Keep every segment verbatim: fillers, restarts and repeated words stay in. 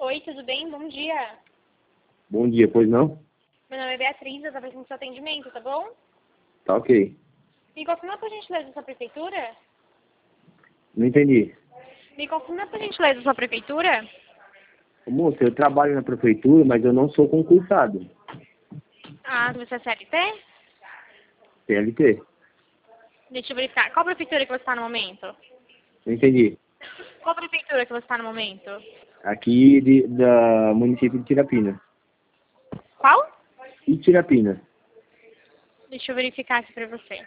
Oi, tudo bem? Bom dia. Bom dia, pois não? Meu nome é Beatriz, eu tô fazendo seu atendimento, tá bom? Tá ok. Me confirma por gentileza a sua prefeitura? Não entendi. Me confirma por gentileza a sua prefeitura? Moça, eu trabalho na prefeitura, mas eu não sou concursado. Ah, você é C L T? C L T. Deixa eu verificar. Qual prefeitura que você está no momento? Não entendi. Qual prefeitura que você está no momento? Aqui de, da município de Tirapina. Qual? Itirapina. Deixa eu verificar aqui pra você.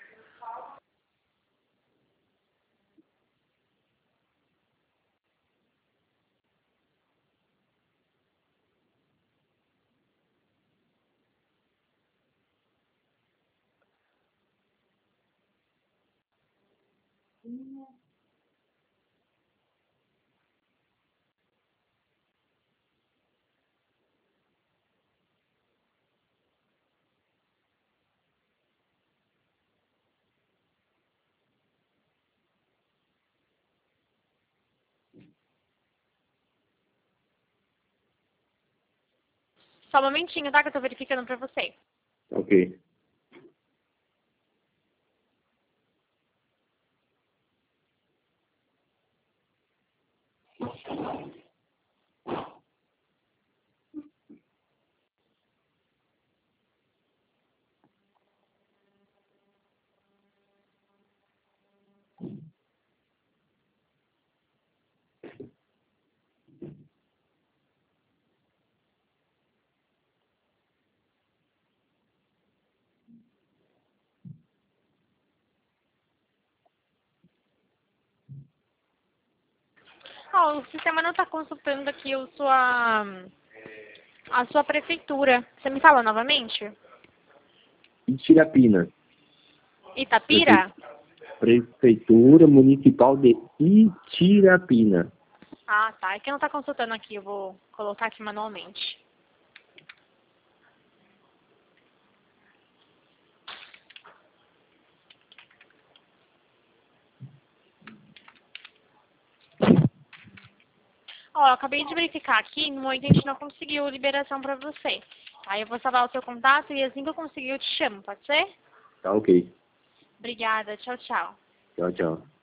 Só um momentinho, tá? Que eu tô verificando pra você. Ok. Ó, o sistema não tá consultando aqui o sua... a sua prefeitura. Você me fala novamente? Itirapina. Prefe... Itapira? Prefeitura Municipal de Itirapina. Ah, tá. É que não tá consultando aqui. Eu vou colocar aqui manualmente. Ó, eu acabei de verificar aqui. No momento a gente não conseguiu liberação pra você. Aí eu vou salvar o seu contato e assim que eu conseguir eu te chamo, pode ser? Tá ok. Obrigada. Tchau, tchau. Tchau, tchau.